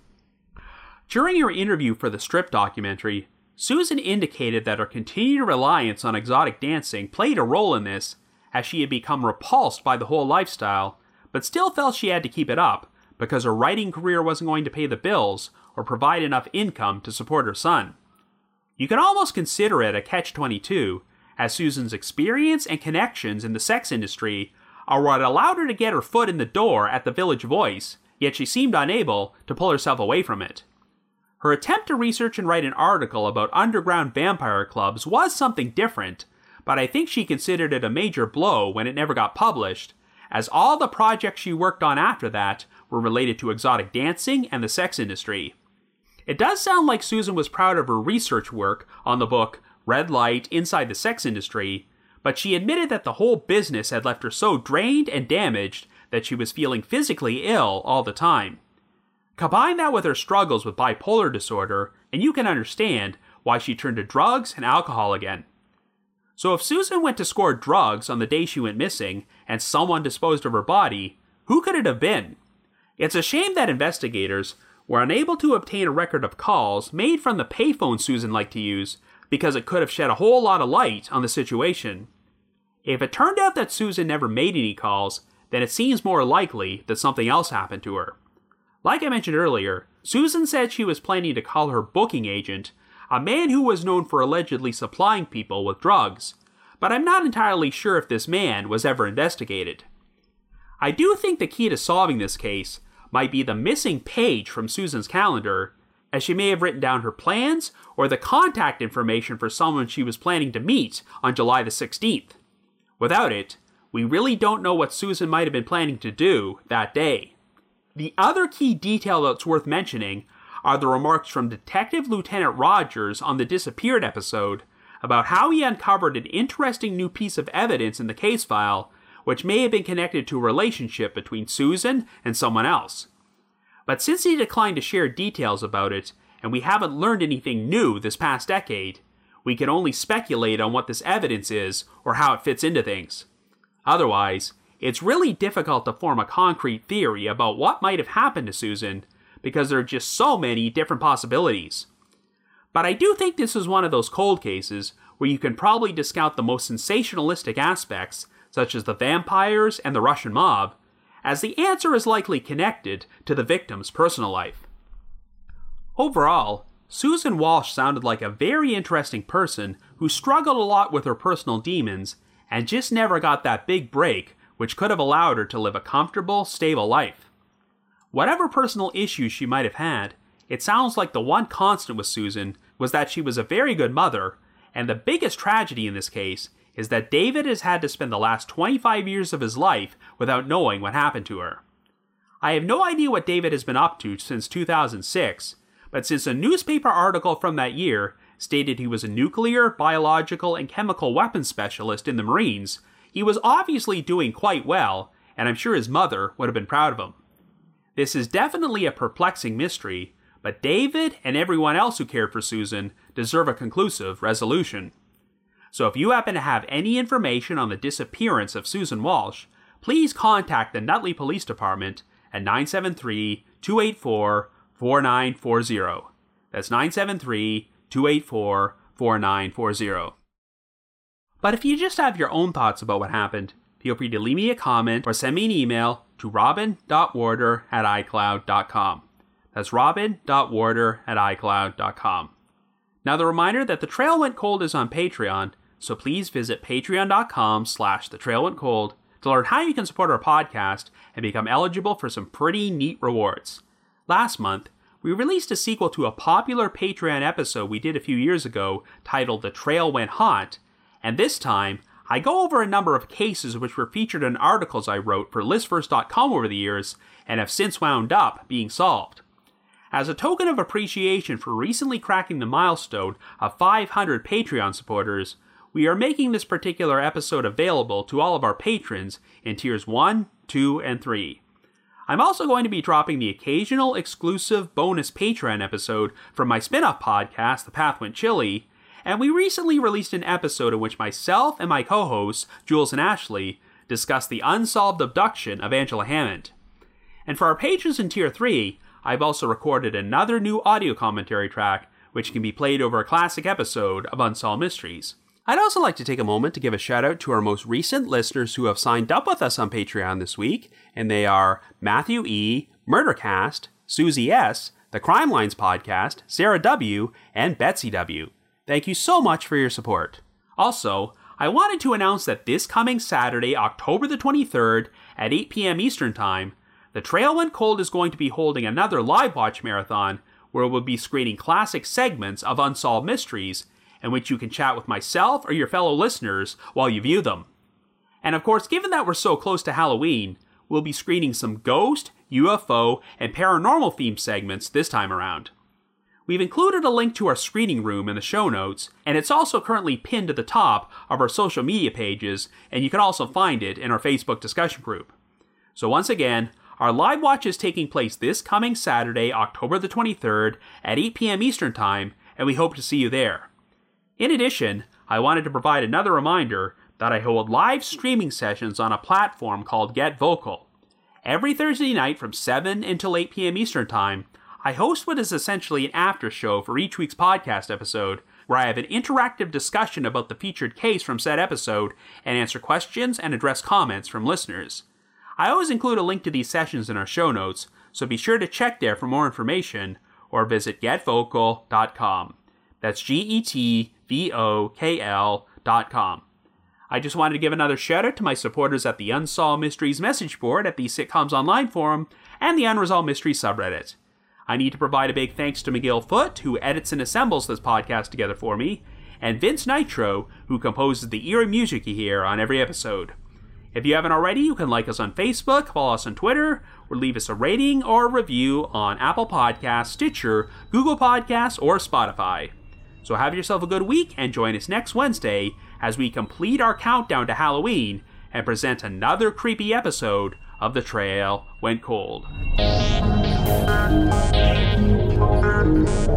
During her interview for the Strip documentary, Susan indicated that her continued reliance on exotic dancing played a role in this, as she had become repulsed by the whole lifestyle, but still felt she had to keep it up because her writing career wasn't going to pay the bills or provide enough income to support her son. You can almost consider it a catch-22, as Susan's experience and connections in the sex industry are what allowed her to get her foot in the door at the Village Voice, yet she seemed unable to pull herself away from it. Her attempt to research and write an article about underground vampire clubs was something different, but I think she considered it a major blow when it never got published, as all the projects she worked on after that were related to exotic dancing and the sex industry. It does sound like Susan was proud of her research work on the book Red Light Inside the Sex Industry, but she admitted that the whole business had left her so drained and damaged that she was feeling physically ill all the time. Combine that with her struggles with bipolar disorder, and you can understand why she turned to drugs and alcohol again. So if Susan went to score drugs on the day she went missing, and someone disposed of her body, who could it have been? It's a shame that investigators were unable to obtain a record of calls made from the payphone Susan liked to use, because it could have shed a whole lot of light on the situation. If it turned out that Susan never made any calls, then it seems more likely that something else happened to her. Like I mentioned earlier, Susan said she was planning to call her booking agent a man who was known for allegedly supplying people with drugs, but I'm not entirely sure if this man was ever investigated. I do think the key to solving this case might be the missing page from Susan's calendar, as she may have written down her plans or the contact information for someone she was planning to meet on July the 16th. Without it, we really don't know what Susan might have been planning to do that day. The other key detail that's worth mentioning are the remarks from Detective Lieutenant Rogers on the Disappeared episode about how he uncovered an interesting new piece of evidence in the case file which may have been connected to a relationship between Susan and someone else. But since he declined to share details about it, and we haven't learned anything new this past decade, we can only speculate on what this evidence is or how it fits into things. Otherwise, it's really difficult to form a concrete theory about what might have happened to Susan, because there are just so many different possibilities. But I do think this is one of those cold cases where you can probably discount the most sensationalistic aspects, such as the vampires and the Russian mob, as the answer is likely connected to the victim's personal life. Overall, Susan Walsh sounded like a very interesting person who struggled a lot with her personal demons and just never got that big break which could have allowed her to live a comfortable, stable life. Whatever personal issues she might have had, it sounds like the one constant with Susan was that she was a very good mother, and the biggest tragedy in this case is that David has had to spend the last 25 years of his life without knowing what happened to her. I have no idea what David has been up to since 2006, but since a newspaper article from that year stated he was a nuclear, biological, and chemical weapons specialist in the Marines, he was obviously doing quite well, and I'm sure his mother would have been proud of him. This is definitely a perplexing mystery, but David and everyone else who cared for Susan deserve a conclusive resolution. So if you happen to have any information on the disappearance of Susan Walsh, please contact the Nutley Police Department at 973-284-4940. That's 973-284-4940. But if you just have your own thoughts about what happened, feel free to leave me a comment or send me an email to robin.warder@icloud.com. That's robin.warder@icloud.com. Now the reminder that The Trail Went Cold is on Patreon, so please visit patreon.com/thetrailwentcold to learn how you can support our podcast and become eligible for some pretty neat rewards. Last month, we released a sequel to a popular Patreon episode we did a few years ago titled The Trail Went Hot, and this time, I go over a number of cases which were featured in articles I wrote for listverse.com over the years and have since wound up being solved. As a token of appreciation for recently cracking the milestone of 500 Patreon supporters, we are making this particular episode available to all of our patrons in tiers 1, 2, and 3. I'm also going to be dropping the occasional exclusive bonus Patreon episode from my spin-off podcast, The Path Went Chilly, and we recently released an episode in which myself and my co-hosts, Jules and Ashley, discussed the unsolved abduction of Angela Hammond. And for our patrons in tier 3, I've also recorded another new audio commentary track, which can be played over a classic episode of Unsolved Mysteries. I'd also like to take a moment to give a shout out to our most recent listeners who have signed up with us on Patreon this week, and they are Matthew E., Murdercast, Susie S., The Crime Lines Podcast, Sarah W., and Betsy W. Thank you so much for your support. Also, I wanted to announce that this coming Saturday, October the 23rd, at 8 p.m. Eastern Time, The Trail Went Cold is going to be holding another live watch marathon where we'll be screening classic segments of Unsolved Mysteries, in which you can chat with myself or your fellow listeners while you view them. And of course, given that we're so close to Halloween, we'll be screening some ghost, UFO, and paranormal themed segments this time around. We've included a link to our screening room in the show notes, and it's also currently pinned to the top of our social media pages, and you can also find it in our Facebook discussion group. So once again, our live watch is taking place this coming Saturday, October the 23rd at 8 p.m. Eastern Time, and we hope to see you there. In addition, I wanted to provide another reminder that I hold live streaming sessions on a platform called Get Vocal. Every Thursday night from 7 until 8 p.m. Eastern Time, I host what is essentially an after show for each week's podcast episode, where I have an interactive discussion about the featured case from said episode and answer questions and address comments from listeners. I always include a link to these sessions in our show notes, so be sure to check there for more information or visit getvocal.com. That's GETVOKL.com. I just wanted to give another shout out to my supporters at the Unsolved Mysteries message board at the Sitcoms Online forum and the Unresolved Mysteries subreddit. I need to provide a big thanks to McGill Foot, who edits and assembles this podcast together for me, and Vince Nitro, who composes the eerie music you hear on every episode. If you haven't already, you can like us on Facebook, follow us on Twitter, or leave us a rating or a review on Apple Podcasts, Stitcher, Google Podcasts, or Spotify. So have yourself a good week and join us next Wednesday as we complete our countdown to Halloween and present another creepy episode of The Trail Went Cold.